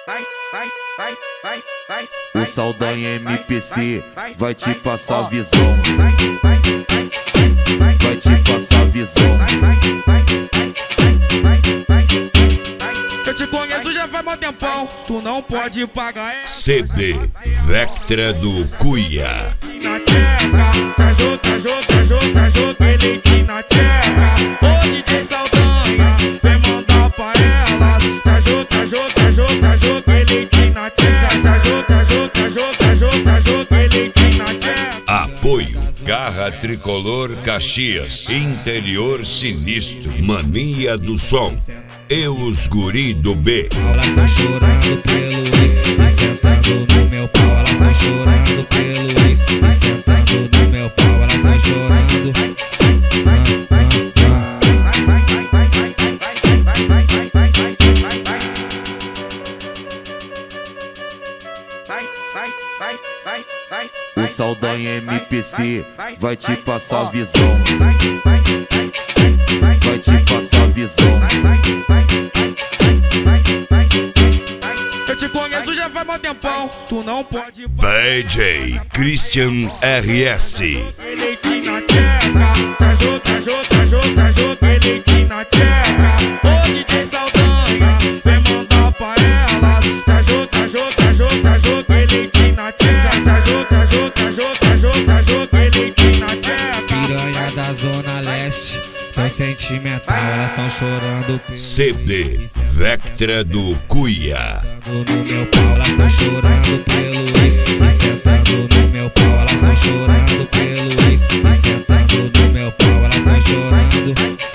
O Saldanha MPC vai te passar visão. Vai te passar visão. Eu te conheço já faz mó tempão, tu não pode pagar essa. CD Vectra do Cuia. Na tcheca, tá elite na tcheca. Ô DJ Saldanha, vem mandar pra ela. Tá elite na tcheca. Tá elite na tcheca. Apoio Garra Tricolor Caxias. Interior Sinistro. Mania do Som. E os guri do B. Elas tão chorando pelo ex, e sentando no meu pau. Elas tão chorando pelo ex, e sentando no meu pau. Elas tão chorando. O Saldanha MPC vai te passar visão. Vai te passar visão. Eu te conheço já faz mó tempão, tu não pode pagar. DJ Christian RS. Elite na tcheca, tá elite na tcheca. Ô DJ Saldanha, vem mandar pra ela. Tá elite na tcheca. Tá elite na tcheca. Piranha da Zona Leste, tão sentimental. Elas tão chorando pelo CD Vectra do Cuia. no meu pau. Elas tão chorando pelo ex, e sentando no meu pau. Elas tão chorando pelo ex, e sentando no meu pau. Elas tão chorando.